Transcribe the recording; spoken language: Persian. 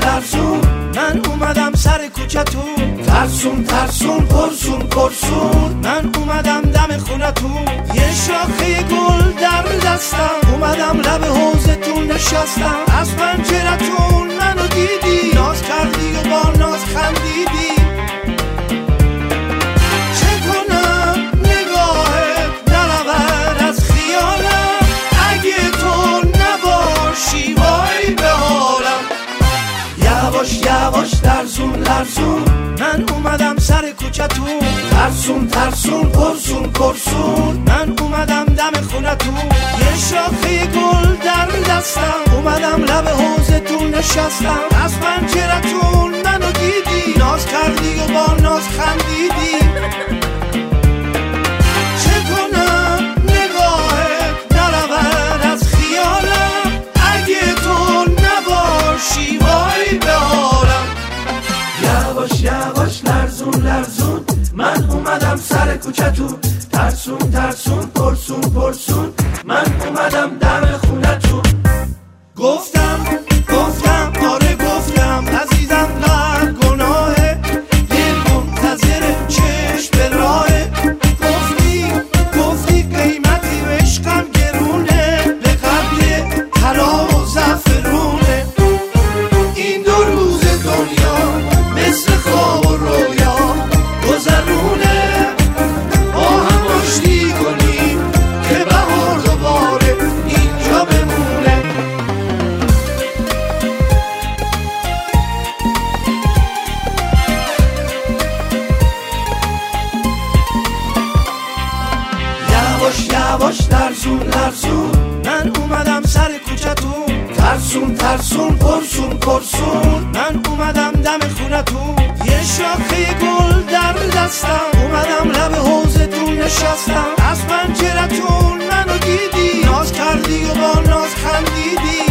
لرزون من اومدم سر کوچتون، ترسون ترسون پرسون پرسون من اومدم دم خونتون، یه شاخه گل در دستم اومدم لب حوضتون نشستم، از پنجرتون منو دیدی، ناز کردی و با ناز خندیدی. چه کنم نگاهت نرود از خیالم، اگه تو نباشی وای به حالم. یواش یواش لرزون لرزون من اومدم سر کوچتون، ترسون ترسون پرسون پرسون من اومدم دم خونتون، یه شاخه گل در دستم اومدم لب حوضتون نشستم، از پنجرتون منو دیدی، ناز کردی و با ناز خندیدی. چه کنم نگاهت نرود از خیالم، اگه تو نباشی وای به حالم. یواش یواش لرزون لرزون من اومدم سر کوچتون، ترسون ترسون پرسون پرسون من اومدم دم خونتون. گفتم آره گفتم عزیزم نه گناهه، یه منتظر چشم به راهه، گفتی قیمتی و عشقم گرونه، به قبل طلا و زعفرونه. این دو روز دنیا مثل خواب و رویا گذرونه، با هم آشتی کنیم که بهار دوباره اینجا بمونه. یواش یواش لرزون لرزون من اومدم سر کوچتون، ترسون ترسون پرسون پرسون من اومدم دم خونتون، یه شاخه گل در دستم اومدم لب حوضتون نشستم، از پنجرتون منو دیدی، ناز کردی و با ناز خندیدی.